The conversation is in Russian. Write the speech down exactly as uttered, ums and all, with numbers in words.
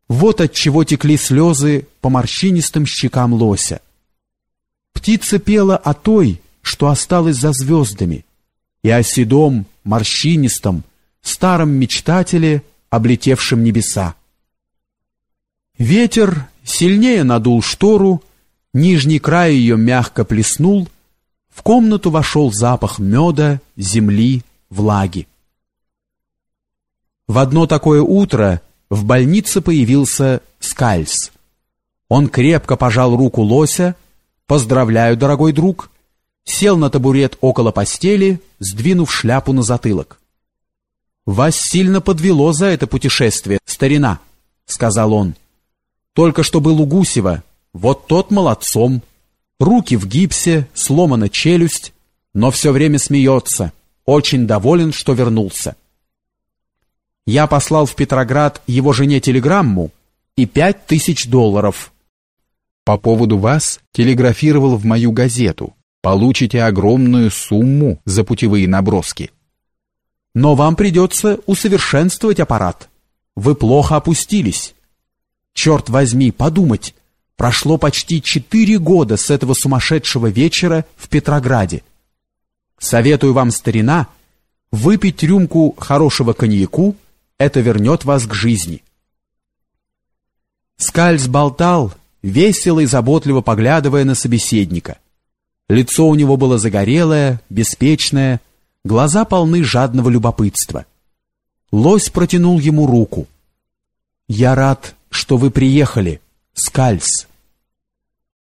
Вот отчего текли слезы по морщинистым щекам лося. Птица пела о той, что осталась за звездами, и о седом, морщинистом, старом мечтателе, облетевшем небеса. Ветер сильнее надул штору, нижний край ее мягко плеснул, в комнату вошел запах меда, земли, влаги. В одно такое утро в больнице появился Скальз. Он крепко пожал руку лося. «Поздравляю, дорогой друг», сел на табурет около постели, сдвинув шляпу на затылок. «Вас сильно подвело за это путешествие, старина», — сказал он. «Только что был у Гусева, вот тот молодцом, руки в гипсе, сломана челюсть, но все время смеется, очень доволен, что вернулся. Я послал в Петроград его жене телеграмму и пять тысяч долларов. По поводу вас телеграфировал в мою газету. Получите огромную сумму за путевые наброски. Но вам придется усовершенствовать аппарат. Вы плохо опустились. Черт возьми, подумать, прошло почти четыре года с этого сумасшедшего вечера в Петрограде. Советую вам, старина, выпить рюмку хорошего коньяку, это вернет вас к жизни». Скальз болтал, весело и заботливо поглядывая на собеседника. Лицо у него было загорелое, беспечное, глаза полны жадного любопытства. Лось протянул ему руку. «Я рад, что вы приехали, Скальз».